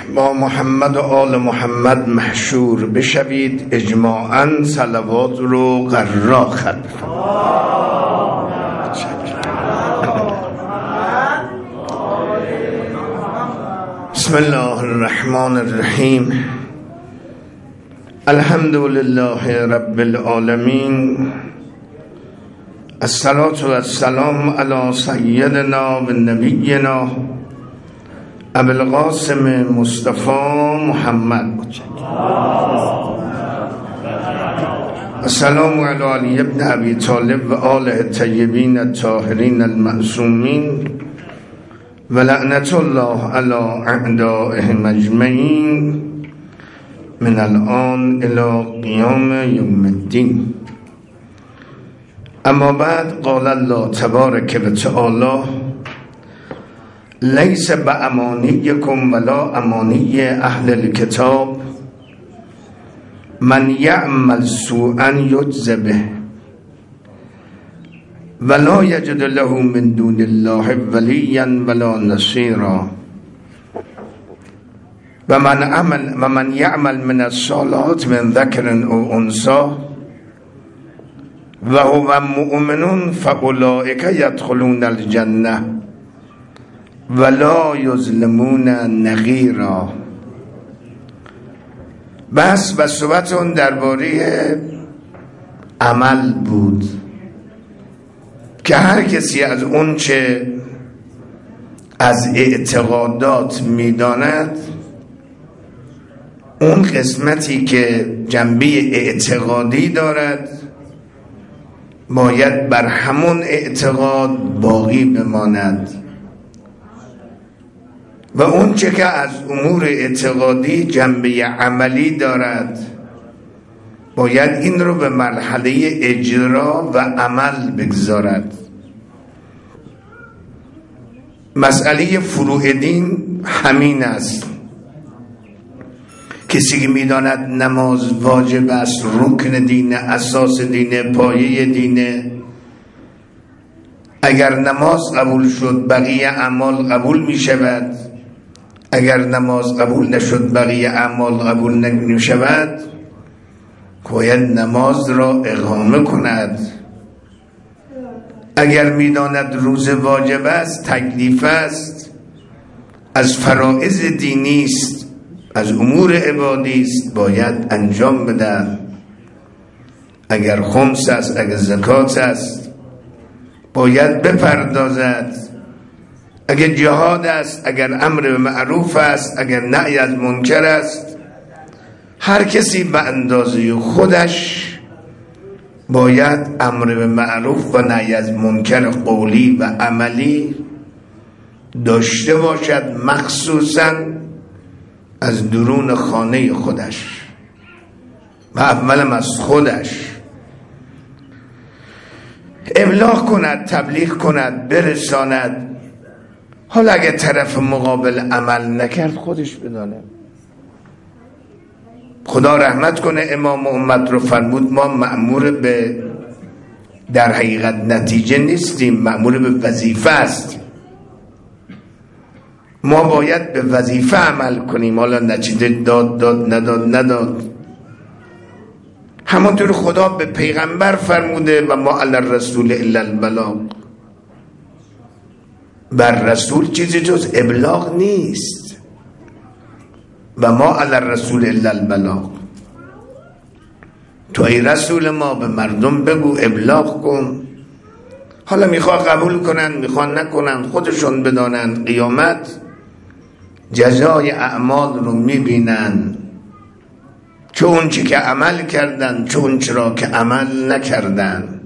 با محمد و آل محمد محشور بشوید. اجماعاً صلوات رو قرار ختم. بسم الله الرحمن الرحیم. الحمد لله رب العالمین. الصلاة والسلام علی سیدنا و نبینا ابو القاسم مصطفی محمد. السلام علی علی ابن ابی طالب و آله الطیبین الطاهرین المعصومین و لعنت الله علی اعدائهم اجمعین من الان الی قیام یوم الدین. اما بعد، قال الله تبارک و تعالی: لیس بامانیکم ولا امانی اهل الکتاب من یعمل سوءا یجز به ولا یجد له من دون الله ولیا ولا نصیرا و من یعمل من الصالحات من ذکر او انثی و هو مؤمن فاولئک یدخلون الجنه ولا یظلمون نقیرا. بس و صحبت اون درباره عمل بود که هر کسی از اون چه از اعتقادات میداند، اون قسمتی که جنبه اعتقادی دارد باید بر همون اعتقاد باقی بماند و اون چه که از امور اعتقادی جنبه عملی دارد باید این رو به مرحله اجرا و عمل بگذارد. مسئله فروع دین همین است. کسی که میداند نماز واجب است، رکن دینه، اساس دینه، پایه دینه، اگر نماز قبول شد بقیه اعمال قبول می شود، اگر نماز قبول نشد بقیه اعمال قبول نمی شود، باید نماز را اقامه کند. اگر میداند روزه واجب است، تکلیف است، از فرائض دینی است، از امور عبادی است، باید انجام بدن. اگر خمس است، اگر زکات است، باید بپردازد. اگر جهاد است، اگر امر به معروف است، اگر نهی از منکر است، هر کسی به اندازه خودش باید امر به معروف و نهی از منکر قولی و عملی داشته باشد، مخصوصاً از درون خانه خودش و اولم از خودش. ابلاغ کند، تبلیغ کند، برساند. حالا اگه طرف مقابل عمل نکرد، خودش بدانه. خدا رحمت کنه امام امت رو فرمود ما مأمور به در حقیقت نتیجه نیستیم، مأمور به وظیفه است. ما باید به وظیفه عمل کنیم. حالا نتیجه داد نداد. همونطور خدا به پیغمبر فرموده و ما علی الرسول الا البلاغ. بر رسول چیزی جز ابلاغ نیست. و ما علی الرسول الا البلاغ. تو ای رسول ما به مردم بگو، ابلاغ کن. حالا میخواه قبول کنن، میخواه نکنن، خودشون بدانن. قیامت جزای اعمال رو میبینن، چه اون چی که عمل کردن، چه اون چرا که عمل نکردن.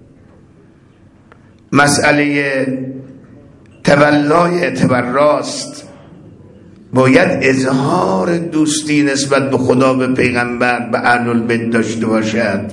مسئله تولای تبراست. باید اظهار دوستی نسبت به خدا، به پیغمبر، به اهل البیت داشته باشد.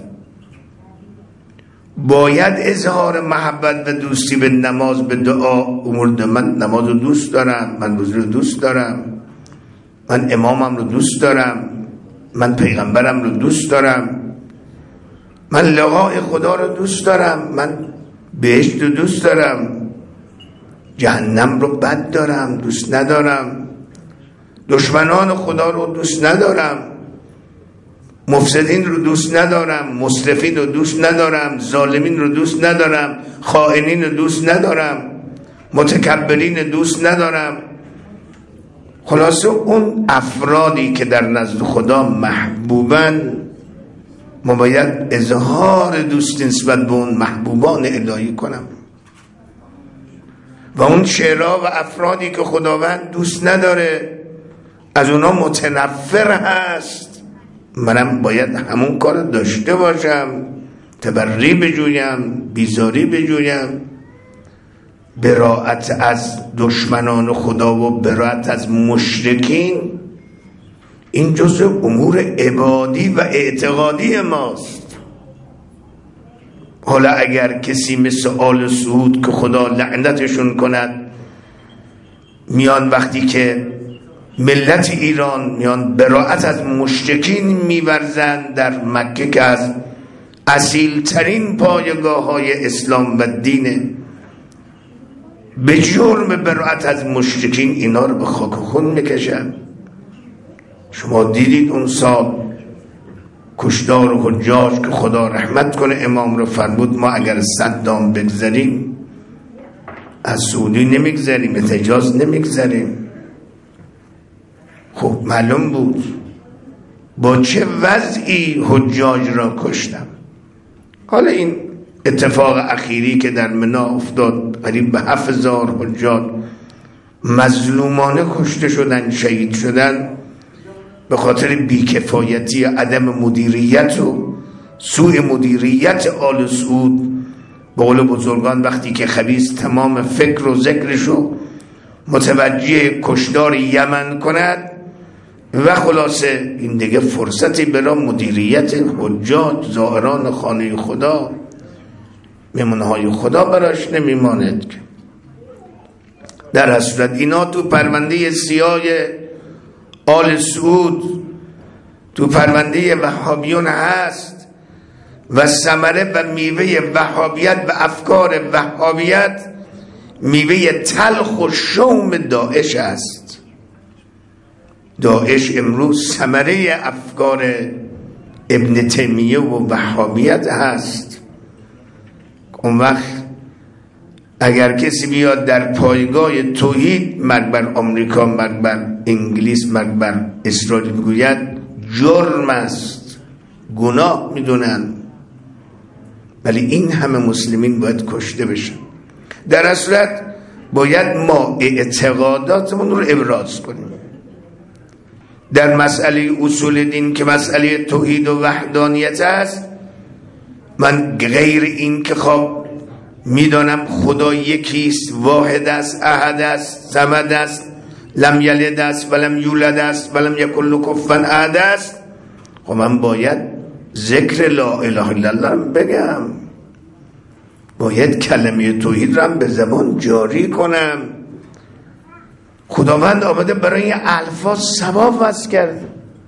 باید اظهار محبت و دوستی به نماز، به دعا. امور من نماز رو دوست دارم، من روزه رو دوست دارم، من امامم رو دوست دارم، من پیغمبرم رو دوست دارم، من لقاء خدا رو دوست دارم، من بهشت رو دوست دارم، جهنم رو بد دارم، دوست ندارم. دشمنان خدا رو دوست ندارم، مفسدین رو دوست ندارم، مسرفین رو دوست ندارم، ظالمین رو دوست ندارم، خائنین رو دوست ندارم، متکبرین دوست ندارم. خلاصه اون افرادی که در نزد خدا محبوبن، ما باید اظهار دوستی نسبت به اون محبوبان الهی کنم. و اون شعرها و افرادی که خداوند دوست نداره، از اونا متنفر هست، منم باید همون کار داشته باشم، تبری بجویم، بیزاری بجویم. براءت از دشمنان خدا و براءت از مشرکین، این جزء امور عبادی و اعتقادی ماست. حالا اگر کسی مثل آل سعود که خدا لعنتشون کند میان وقتی که ملت ایران میان براءت از مشرکین میورزند در مکه که از اصیل ترین پایگاه های اسلام و دینه، به جرم براءت از مشرکین اینا رو به خاک خون میکشن. شما دیدید اون سال کشتار و حجاج که خدا رحمت کنه امام رو فرمود ما اگر صدام بگذاریم از سعودی نمیگذاریم، از حجاز نمیگذاریم. خب معلوم بود با چه وضعی حجاج را کشتم. حالا این اتفاق اخیری که در منا افتاد، قریب به 7000 حجاج مظلومانه کشته شدن، شهید شدن به خاطر بیکفایتی، عدم مدیریت و سوء مدیریت آل سعود. به قول بزرگان وقتی که خبیث تمام فکر و ذکرشو متوجه کشتار یمن کند و خلاصه این دیگه فرصتی برای مدیریت حجاج، زائران خانه خدا، مهمانهای خدا براش نمیماند. در حسرت اینا تو پرونده سیاه آل سعود، تو پرونده وهابیون هست و ثمره و میوه وهابیت و افکار وهابیت میوه تلخ و شوم داعش است. داعش امروز ثمره افکار ابن تیمیه و وهابیت هست. اون وقت اگر کسی بیاد در پایگاه توحید مرگ بر آمریکا، مرگ بر انگلیس، مرگ بر اسرائیل بگوید، جرم است، گناه میدونن. ولی این همه مسلمین باید کشته بشن. در اصلت باید ما اعتقاداتمون رو ابراز کنیم در مسئله اصول دین که مسئله توحید و وحدانیت است. من غیر این که خب میدانم خدا یکیست، واحد است، احد است، صمد است، لم یلد است ولم یولد است ولم یکن له کفوا احد است، خب من باید ذکر لا اله الا الله بگم، باید کلمه توحید را به زبان جاری کنم. خداوند آمده برای این الفاظ ثواب وضع کرد.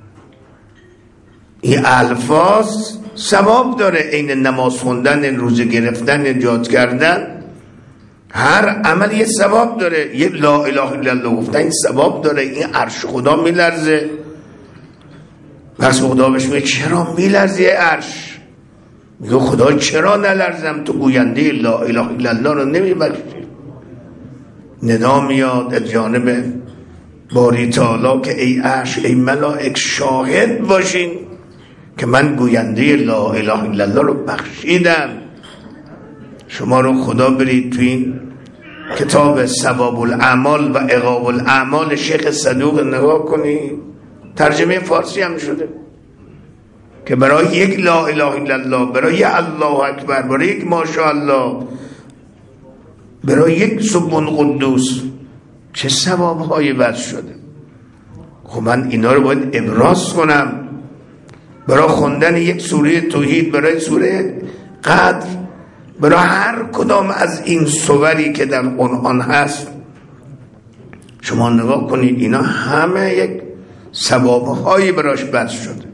این الفاظ ثواب داره، این نماز خوندن، روزه گرفتن، نجات کردن، هر عمل یه ثواب داره. یه لا اله الا الله گفتن این ثواب داره. این عرش خدا میلرزه، پس خدا بهش میگه چرا میلرزی عرش؟ میگه خدا چرا نلرزم؟ تو گوینده لا اله الا الله رو نمیبخشی. ندا میاد از جانب باری تعالی که ای عرش، ای ملائک، شاهد باشین که من گوینده لا اله الا الله رو بخشیدم. شما رو خدا برید تو این کتاب ثواب الاعمال و عقاب الاعمال شیخ صدوق نگاه کنید، ترجمه فارسی هم شده که برای یک لا اله الا الله، برای یک الله اکبر، برای یک ماشاءالله، برای یک سبحان قدوس چه ثواب‌هایی وضع شده. خب من اینا رو باید ابراز کنم. برای خوندن یک سوره توحید، برای سوره قدر، برای هر کدام از این سوری که در قرآن هست شما نگاه کنید، اینا همه یک ثواب‌هایی براش وضع شده.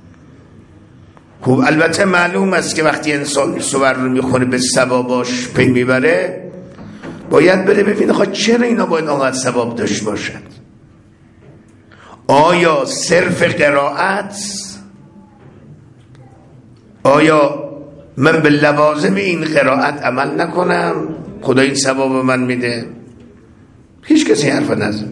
خب البته معلوم است که وقتی انسان سور رو میخونه به ثواباش پی میبره، باید بره ببینه خب چرا اینا باید آنقدر ثواب داشت باشد. آیا صرف قرائت؟ آیا من به لوازم این قرائت عمل نکنم خدا این ثواب من میده؟ هیچ کسی حرف نزد.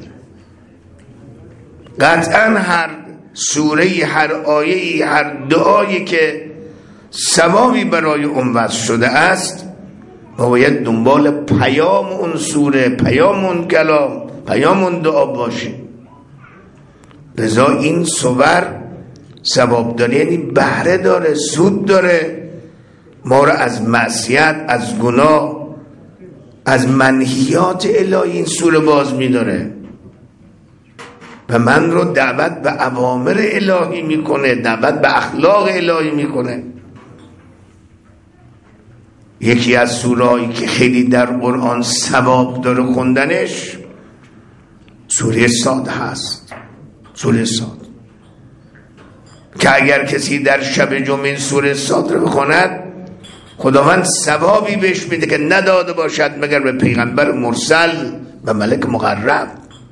قطعا هر سوره، هر آیه، هر دعایی که ثوابی برای اون وضع شده است ما باید دنبال پیام اون سوره، پیام اون کلام، پیام اون دعا باشیم. لذا این سور ثواب داره، یعنی بهره داره، سود داره، ما را از معصیت، از گناه، از منهیات الهی این سوره باز می‌داره و من رو دعوت به اوامر الهی میکنه، دعوت به اخلاق الهی میکنه. یکی از سوره‌ای که خیلی در قرآن ثواب داره خوندنش سوره صاد هست. سوره صاد که اگر کسی در شب جمعه این سوره صاد رو بخوند خداوند ثوابی بهش میده که نداده باشد مگر به پیغمبر مرسل و ملک مقرب.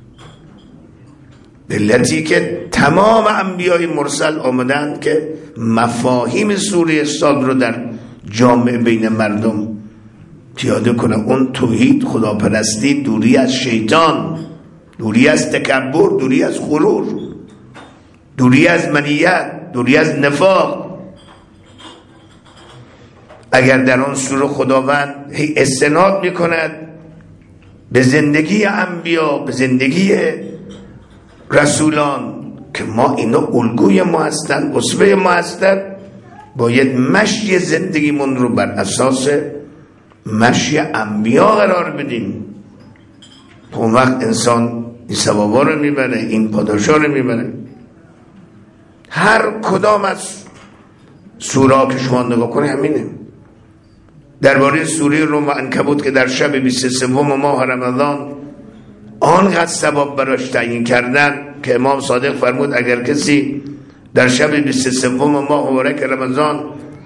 علتی که تمام انبیای مرسل آمدن که مفاهیم سوره صاد رو در جامعه بین مردم پیاده کنه. اون توحید، خداپرستی، دوری از شیطان، دوری از تکبر، دوری از غرور، دوری از منیت، دوری از نفاق. اگر در آن سوره خداوند استناد میکند به زندگی انبیا، به زندگی رسولان که ما اینا الگوی ما هستن، اسوه ما هستن، باید مشی زندگیمون رو بر اساس مشی انبیا قرار بدیم. اون وقت انسان این ثوابا رو میبره، این پاداشا رو میبره. هر کدام از سوره که شما نگاه کنه همینه. درباره سوره روم و عنکبوت که در شب 23 ماه رمضان آنقدر ثواب براش تعیین کردن که امام صادق فرمود اگر کسی در شب 23 ماه مبارک رمضان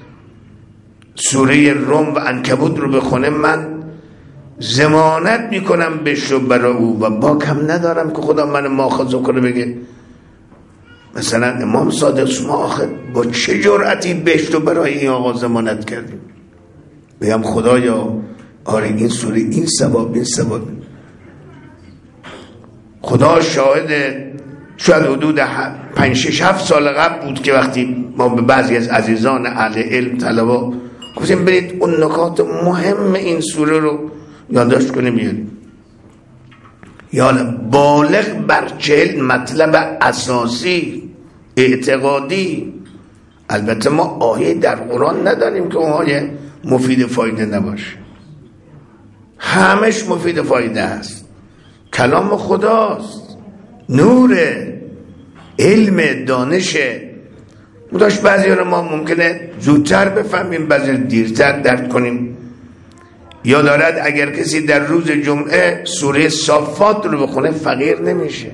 سوره روم و عنکبوت رو بخونه من ضمانت میکنم بهش برای او و باکم ندارم که خدا من مؤاخذه کنه بگه مثلا امام صادق شما آخه با چه جرأتی بهش برای این آقا ضمانت کردیم؟ بگم خدایا آره این سوره این ثواب، این ثواب. خدا شاهد، شاید حدود 5-6-7 سال قبل بود که وقتی ما به بعضی از عزیزان اهل علم طلبا گفتیم برید اون نکات مهم این سوره رو یادداشت کنیم بیاریم. یالا بالغ بر 40 مطلب اساسی اعتقادی. البته ما آیه در قرآن نداریم که اون آیه مفید فایده نباشه، همش مفید فایده است. کلام خداست، نور علم، دانش. مداش بعضی رو ما ممکنه زودتر بفهمیم، بعضی دیرتر درک کنیم. یا دارد اگر کسی در روز جمعه سوره صافات رو بخونه فقیر نمیشه،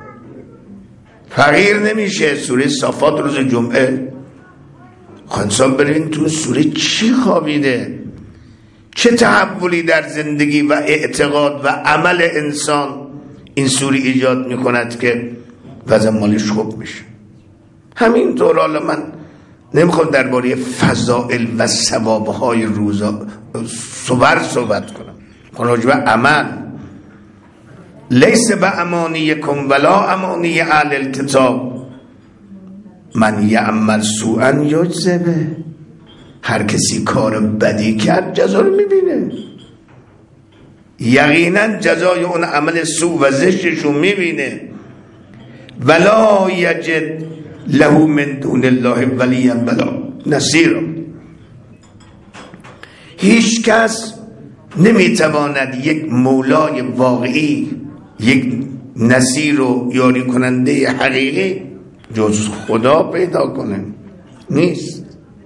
فقیر نمیشه. سوره صافات روز جمعه خانسان برین تو سوره چی خوابیده، چه تحولی در زندگی و اعتقاد و عمل انسان این سوره ایجاد میکند که وضع مالش خوب میشه. همینطور حالا من نمیخوام درباره فضائل و ثوابهای روزا صحبت کنم، راجع به عمل. لیس بامانیکم ولا امانی اهل الکتاب من یعمل سوءا یجزه به. هر کسی کار بدی کرد جزا رو میبینه، یقینا جزای اون عمل سوء و زشتش رو میبینه. ولا یجد له من دون الله ولیا ولا نصیرا. هیچ کس نمیتواند یک مولای واقعی، یک نصیر و یاری کننده حقیقی جز خدا پیدا کنه. نیست.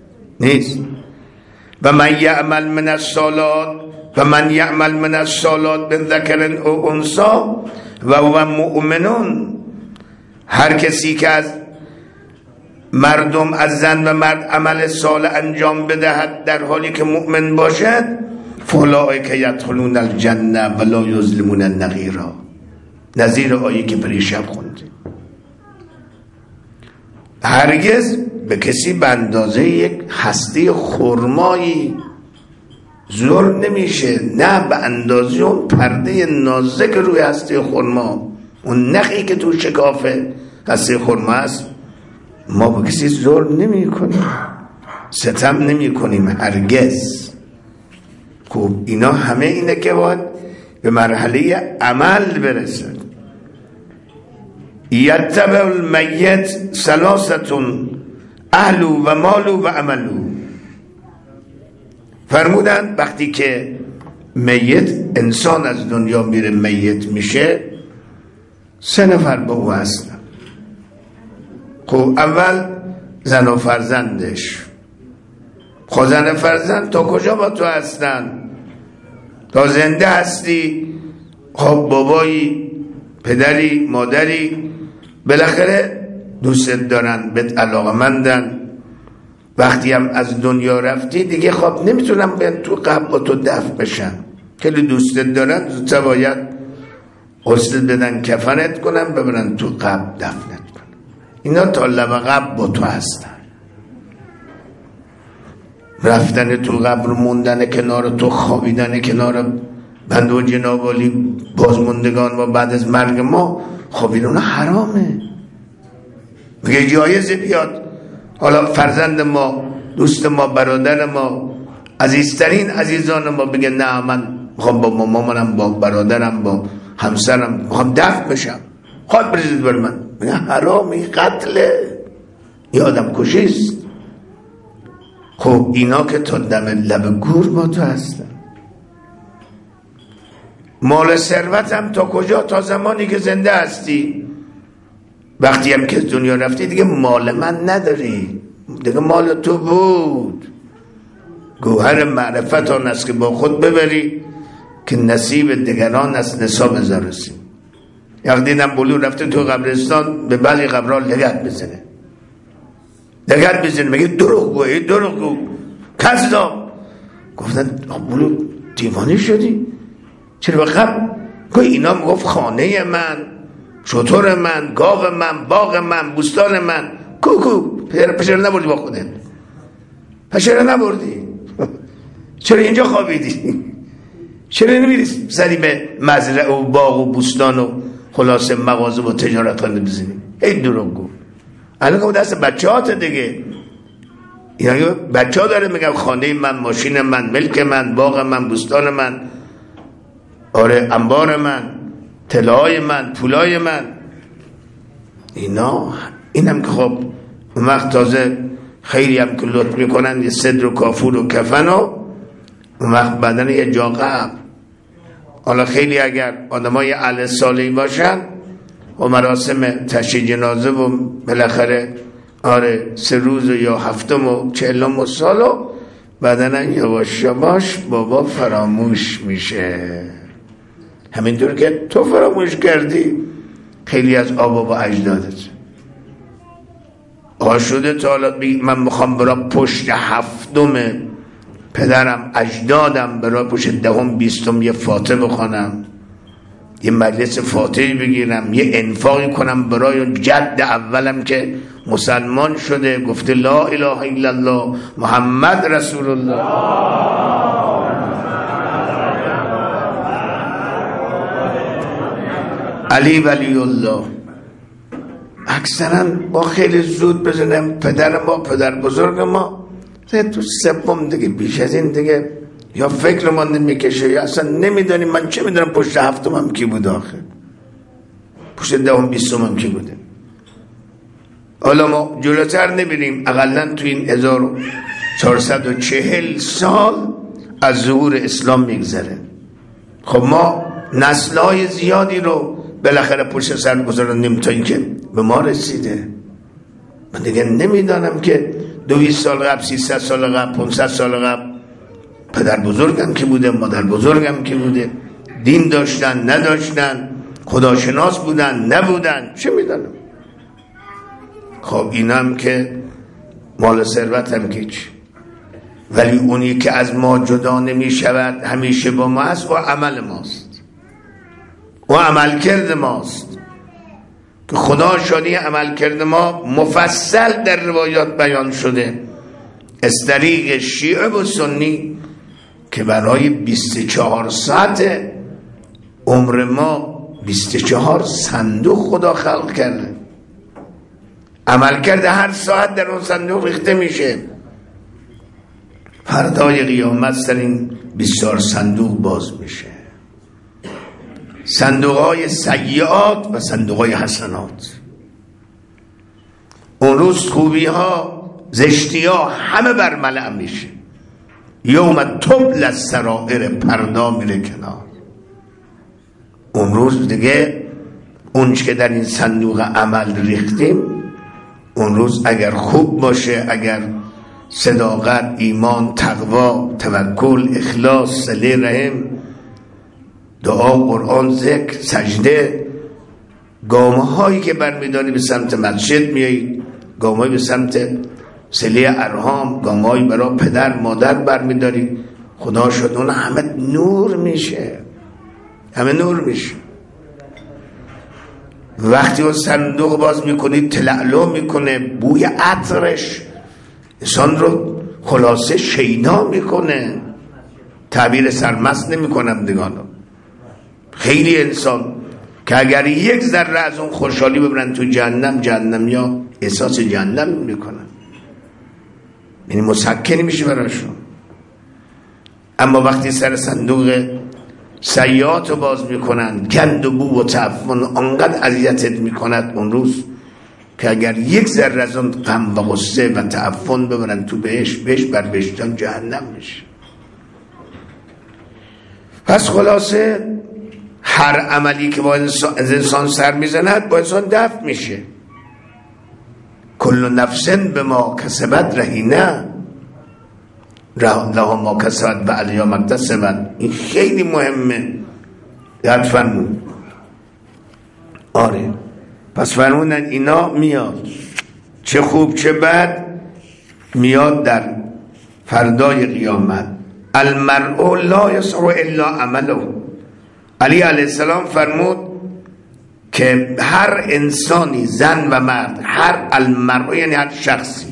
و من یعمل من الصالحات و من یعمل من الصالحات من ذکر او انثی و هو مؤمن. هر کسی که از مردم، از زن و مرد عمل صالح انجام بدهد در حالی که مؤمن باشد فاولئک یدخلون الجنه ولا یظلمون نقیرا. نظیر آیه که پریشب خوندیم. هرگز به کسی به اندازه یک هسته خرمایی ظلم نمیشه، نه به اندازه اون پرده نازک روی هسته خرما، اون نخی که تو شکاف هسته خرما است. ما به کسی ظلم نمی کنیم، ستم نمی کنیم هرگز. خب اینا همه اینه که باید به مرحله عمل برسد. یتبع المیت ثلاثتون اهلو و مالو و عملو. فرمودن وقتی که میت، انسان از دنیا میره میت میشه، 3 نفر با او هستن. خب اول زن و فرزندش. خب زن و فرزند تا کجا با تو هستن؟ تا زنده هستی، خب بابایی، پدری، مادری بالاخره دوست دارن، بهت علاقه‌مندن. وقتی هم از دنیا رفتی دیگه خب نمیتونم بیان تو قبر با تو دفن بشن، خیلی دوستت دارن، زودتر باید غسل بدن، کفنت کنن، ببرن تو قبر دفنت کنن. اینا تا لب قبر با تو هستن. رفتن تو قبر، موندن کنار تو، خوابیدن کنار بنده و جناب عالی بازموندگان ما بعد از مرگ ما، خب اینا حرامه. میگه جایزه بیاد حالا فرزند ما، دوست ما، برادر ما، عزیزترین عزیزان ما بگه نه من میخوام با مامانم، با برادرم، با همسرم میخوام دفن بشم، خواهد بریزید بر من. میگه حرامه، قتله، این آدم کشیست. خب اینا که تا دم لب گور با تو هستن. مال ثروت هم تا کجا؟ تا زمانی که زنده هستی. وقتی هم که دنیا رفتی دیگه مال من نداری، دیگه مال تو بود. گوهر معرفت آن است که با خود ببری، که نصیب دیگران است نصاب زرسی. یک دیدم بلو رفته تو قبرستان، به بعضی قبرها لگت بزنه، میگه دروغگو، کذاب. گفتن بلو دیوانه شدی؟ چرا به قبر؟ گوی اینا میگفت خانه من، شتر من، گاو من، باغ من، بوستان من. پشره نبردی با خودت؟ پشره نبردی؟ چرا اینجا خوابیدی؟ چرا نمیری سری به مزرعه و باغ و بوستان و خلاصه مغازه و تجارت خانه بزنی؟ ای دروغگو. الان که دست بچه هات دیگه، یعنی بچه ها داره میگم خانه من، ماشین من، ملک من، باغ من، بوستان من، آره انبار من، طلای من، پولای من. اینا اینم که خب اون وقت تازه خیلی هم که لطف میکنن یه صدر و کافور و کفن و اون وقت بدن یه جا قبر. حالا خیلی اگر آدمای اهل صالحی باشن و مراسم تشییع جنازه و بالاخره آره 3 روز یا 7 و 40 سال و بدن یواش یواش بابا فراموش میشه. همینطور که تو فراموش کردی خیلی از آبا و اجدادت. شده تا حالا من میخوام برای پشت 7 پدرم اجدادم برای پشت 10 20 یه فاتحه بخونم، یه مجلس فاتحه بگیرم، یه انفاقی کنم برای جد اولم که مسلمان شده، گفته لا اله الا الله محمد رسول الله. علی ولی الله. اکثرا با خیلی زود بزنم پدر ما، پدر بزرگ ما تو 3 دیگه، بیش از این دیگه یا فکر ما نمیکشه یا اصلا نمیدانیم. من چه میدونم پشت 7 هم کی بود آخر، پشت 10 20 هم کی بوده. حالا ما جلوتر نبینیم، اقلا تو این 1440 سال از ظهور اسلام میگذره. خب ما نسل‌های زیادی رو بالاخره پشت سر گذارندیم تا اینکه به ما رسیده. من دیگه نمیدانم که 200 سال قبل، 300 سال قبل، 500 سال قبل پدر بزرگم که بوده، مادر بزرگم که بوده، دین داشتن نداشتن، خداشناس بودن نبودن، چه میدانم. خب اینم که مال ثروت هم که چی، ولی اونی که از ما جدا نمی شود همیشه با ما است و عمل ماست و عمل کرد ماست. که خدا شادی عمل کرده ما مفصل در روایات بیان شده از طریق شیعه و سنی که برای 24 ساعت عمر ما 24 صندوق خدا خلق کرده. عمل کرده هر ساعت در اون صندوق ریخته میشه. فردای قیامت سر این 24 صندوق باز میشه، صندوق های سیئات و صندوق های حسنات. اون روز خوبی ها زشتی ها همه برملع میشه. یوم تبل السرائر، پردا میره کنار. اون روز دیگه اون که در این صندوق عمل ریختیم، اون روز اگر خوب باشه، اگر صداقت، ایمان، تقوا، توکل، اخلاص، صله رحم، دعا، قرآن، ذکر، سجده، گامه هایی که برمیداری به سمت مسجد میایی، گامه هایی به سمت صله ارحام، گامه هایی برای پدر مادر برمیداری، خدا شد اون همه نور میشه، همه نور میشه. وقتی اون صندوق باز میکنی تلعلو میکنه، بوی عطرش انسان رو خلاصه شیدا میکنه. تعبیر سرمست نمیکنم دیگانو. خیلی انسان که اگر یک ذره از اون خوشحالی ببرن تو جهنم، جهنم یا احساس جهنم میکنن، یعنی مسکنی میشه براشون. اما وقتی سر صندوق سیئات رو باز میکنن، گند و بو و تعفن انقدر اذیتت میکند اون روز که اگر یک ذره از اون غم و غصه و تعفن ببرن تو بهش بر بهشتم جهنم میشه. پس خلاصه هر عملی که با از انسان سر میزند با انسان دفع میشه. کل نفس بما کسبت رهینه، لها ما کسبت و علیها ما اکتسبت. این خیلی مهمه. یاد فرمون. آره، پس فرمونن اینا میاد، چه خوب چه بد میاد در فردای قیامت. المرء لا یسع الا عمله. علی علیه السلام فرمود که هر انسانی، زن و مرد، هر المرء یعنی هر شخصی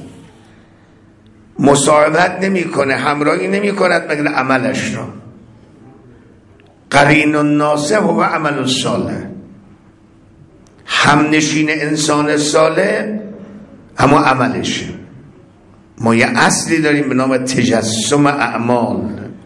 مصاحبت نمی کنه، همراهی نمی کند مگر عملش را. قرین الناس هو عمل الصالح. همنشین انسان صالح اما عملشه. ما یه اصلی داریم به نام تجسم اعمال.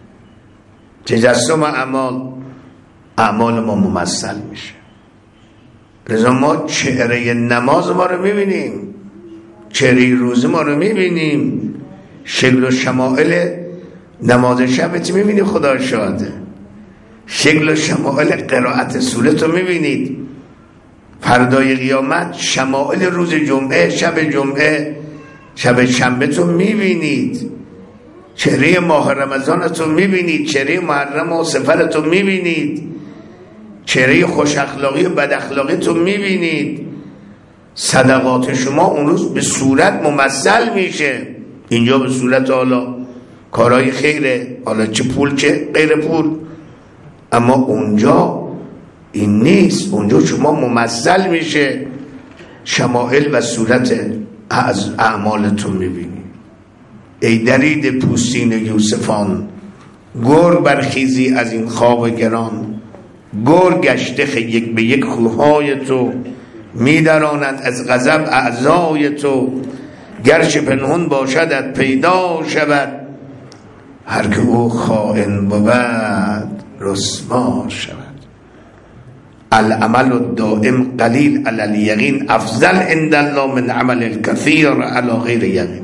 تجسم اعمال ما ممثل میشه. لذا ما چهره نماز ما رو میبینیم، چهره روزه ما رو میبینیم، شکل و شمائل نماز شبت میبینی، خدا شاهده. شکل و شمائل قرائت سورت رو میبینید. فردای قیامت شمائل روز جمعه، شب شنبه تو میبینید، چهره ماه رمضان تو میبینید، چهره محرم و سفر تو میبینید، چهره خوش اخلاقی و بد اخلاقی تو میبینید. صدقات شما اون روز به صورت ممثل میشه. اینجا به صورت حالا کارهای خیره، حالا چه پول چه غیر پول، اما اونجا این نیست. اونجا شما ممثل میشه، شمائل و صورت از اعمالتون میبینی. ای درید پوستین یوسفان، گرگ برخیزی از این خواب گران. گرگ گشته یک به یک خوهای تو، میدرانند از غضب اعضای تو. گرچه پنهون باشدت پیدا شود، هر که او خائن بود رسوا شود. العمل الدائم قلیل علی الیقین افضل عند الله من عمل الکثیر علی غیر یقین.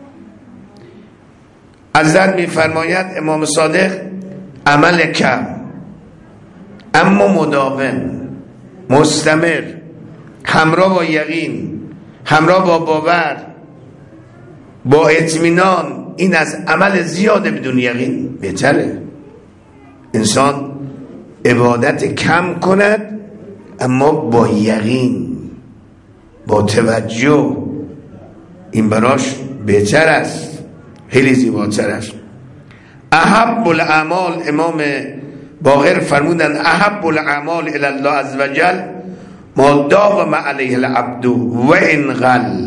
حضرت میفرماید امام صادق عمل کم اما مداوم، مستمر، همراه با یقین، همراه با باور، با اطمینان، این از عمل زیاده بدون یقین بهتره. انسان عبادت کم کند اما با یقین، با توجه، این براش بهتر است، خیلی زیباتر است. احب الاعمال، امام باقر فرمودن احب الاعمال الی الله عز وجل ما داوم علیه العبد و ان قل.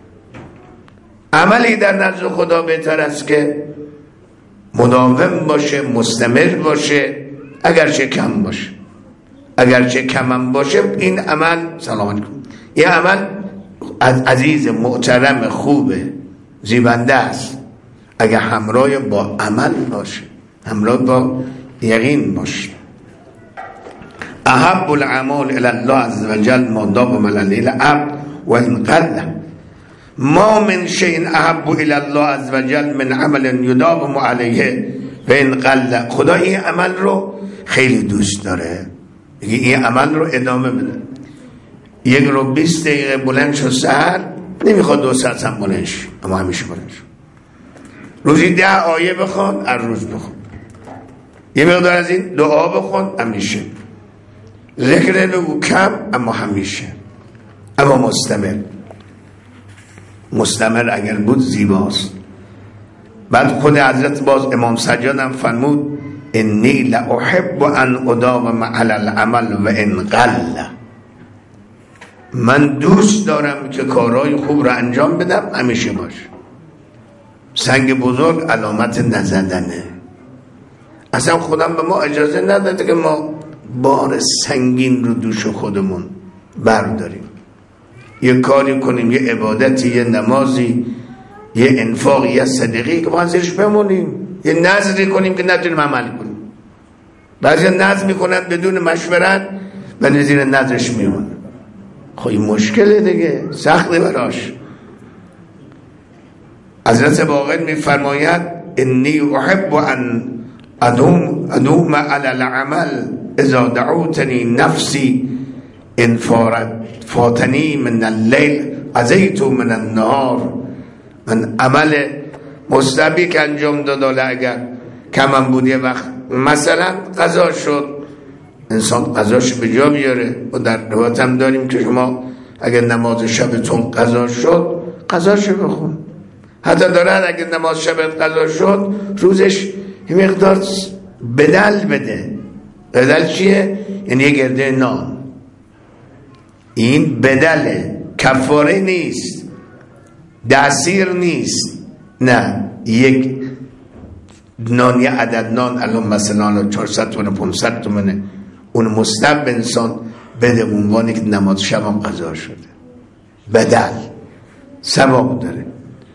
عملی در نزد خدا بهتر است که مداوم باشه، مستمر باشه، اگرچه کم باشه. اگرچه کم هم باشه این عمل سلام علیکم، این عمل عزیز محترم خوبه زیبنده است اگر همراه با عمل باشه، همراه با یقین باشه. احب الاعمال الی الله عز وجل ما داوم علیه العبد و ان قل. ما من شیء احب الی الله عز وجل من عمل یداوم علیه و ان قل. خدا این عمل رو خیلی دوست داره، این عمل رو ادامه بده. یک رو 20 دقیقه بلند شو سحر، نمیخواد 2 ساعت هم بلند شو، اما همیشه بلند شو. روزی 10 آیه بخوان، هر روز بخوان. یه مقدار از این دعا بخوان، همیشه. ذکر بگو کم، اما همیشه. اما مستمر اگر بود زیباست. بعد خود حضرت باز امام سجاد هم فرمود انی لاحب ان اداوم علی العمل و ان قل. من دوست دارم که کارهای خوب را انجام بدم، همیشه باش. سنگ بزرگ علامت نزدنه. اصلا خودم به ما اجازه نداده که ما بار سنگین رو دوش خودمون برداریم. یه کاری کنیم، یه عبادتی، یه نمازی، یه انفاقی، یه صدقی که باید زیرش بمونیم، یه نذری کنیم که نتونیم عمل کنیم. بعضی نذر میکنن بدون مشورت و زیر نذرش میمونه. خب این مشکله دیگه، سخته براش. حضرت باقر میفرماید انی احب ان ادوم علی العمل اذا دعوتنی نفسی ان فاتنی من اللیل عزیت من النهار. من عمل مستحبی که انجام داده اگر کمم بود، یه وقت مثلا قضا شد، انسان قضاش به جا بیاره. و در روایت هم داریم که شما اگر نماز شبتون قضا شد قضاشو بخون. حتی دارد اگر نماز شبت قضا شد روزش یه مقدار بدل بده. بدل چیه؟ یعنی یه گرده نان. این بدله، کفاره نیست، دستیر نیست، نه، یک نان، یه عدد نان الان مثلا 400 تومنه 500 تومنه، اون مستحب انسان بده عنوانی که نماز شب هم قضا شده، بدل ثواب داره.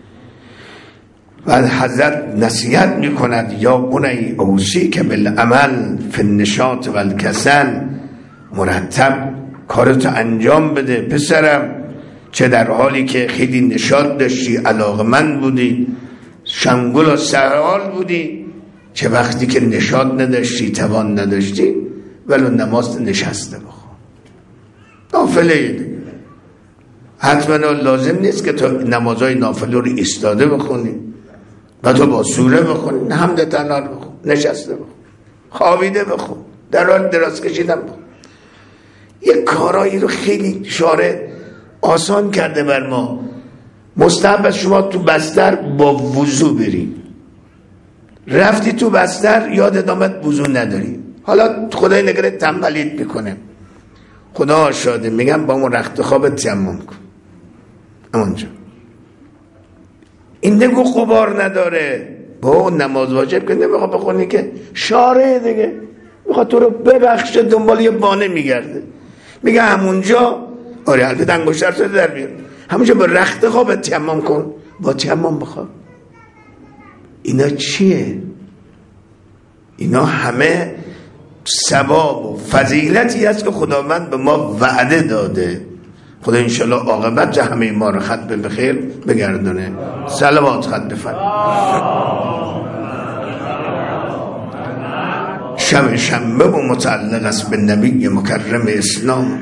و حضرت نصیحت میکند یا بنی اوصی که بالعمل فی النشاط و الکسل. مرتب کارتو انجام بده پسرم، چه در حالی که خیلی نشاط داشتی، علاقمند بودی، شنگل و سرحال بودی، چه وقتی که نشاط نداشتی، توان نداشتی، ولو نماز نشسته بخون. نافله دیگه حتما لازم نیست که تو نمازهای نافله رو ایستاده بخونی و تو با سوره بخونی، حمد تنهار بخون، نشسته بخون، خوابیده بخون، در حال دراز کشیدن بخون. یه کارایی رو خیلی شارع آسان کرده بر ما. مستحب است شما تو بستر با وضو بری، رفتی تو بستر یادت آمد وضو نداری، حالا خدای نگره تنبلیت میکنه، خدا شاده، میگم با اون رخت خواب تیمم کن همونجا. این نگو غبار نداره، با اون نماز واجب که نمیخواد بخونی که شارع دیگه میخواد تو رو ببخشه، دنبال یه بانه میگرده، میگه همونجا آره البته انگشتر تو در بیار، همونجا با رخت خواب تیمم کن، با تیمم بخواب. اینا چیه؟ اینا همه ثواب و فضیلتی است که خداوند به ما وعده داده. خدا انشالله عاقبت همه ما رو خط به خیر بگردونه. صلوات خط بفرمایید. شنبه و متعلق است به نبی مکرم اسلام.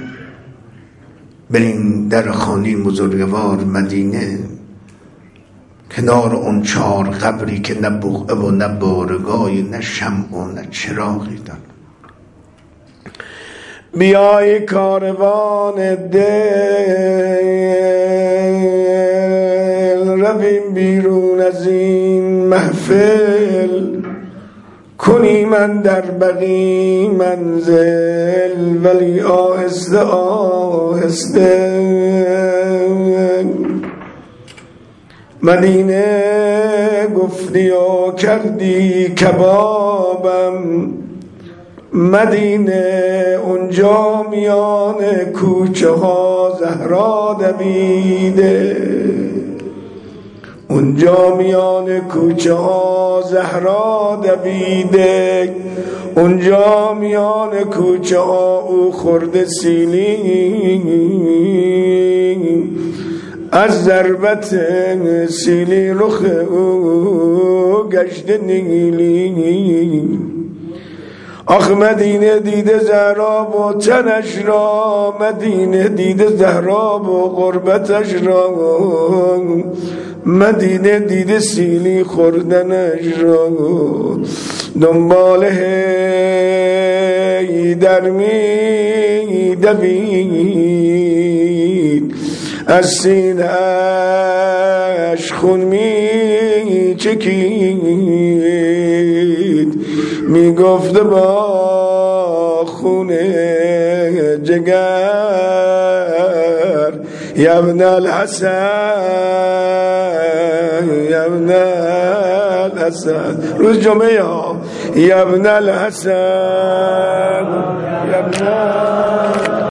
بریم در خانه بزرگوار مدینه، کنار اون 4 قبری که نه بقعه و نه بارگاهی، نه شمع و نه چراغی دارد. بیای کاروان دل، رویم بیرون از این محفل، کنی من در بقی منزل ولی آهسته آهسته. مدینه گفتی و کردی کبابم، مدینه اونجا میان کوچه ها زهرا دویده، اونجا میان کوچه ها زهرا دویده، اونجا میان کوچه ها او خورده سیلی، از ضربت سیلی رخ او گشت نیلی. آخ مدینه دیده زهرا و تنش را، مدینه دیده زهرا و غربتش را، مدینه دیده سیلی خوردنش را. دنبال حیدر می دوید، از سینه‌اش خون می چکید، می گفت با خون جگر یا ابن الحسن، یا ابن الحسن. روز جمعه ها یا ابن الحسن، یا ابن